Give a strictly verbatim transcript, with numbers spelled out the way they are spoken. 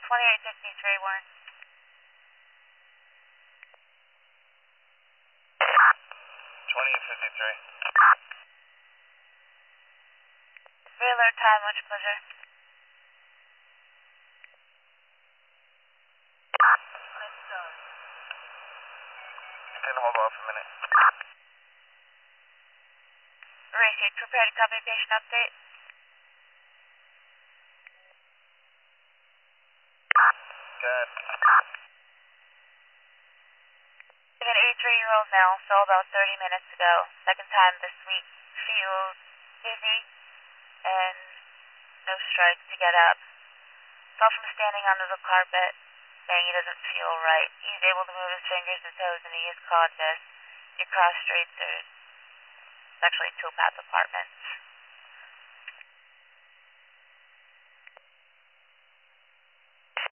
twenty-eight fifty-three, Warren. twenty-eight fifty-three. Three alert time, much pleasure. You can hold off a minute. Received. Prepare to copy patient update. Good. We have an eighty-three-year-old male, saw about thirty minutes ago. Second time this week. Feels dizzy and no strength to get up. Fell from standing under the carpet, saying he doesn't feel right. He's able to move his fingers and toes, and he is conscious. Your cross streets are actually two path apartments.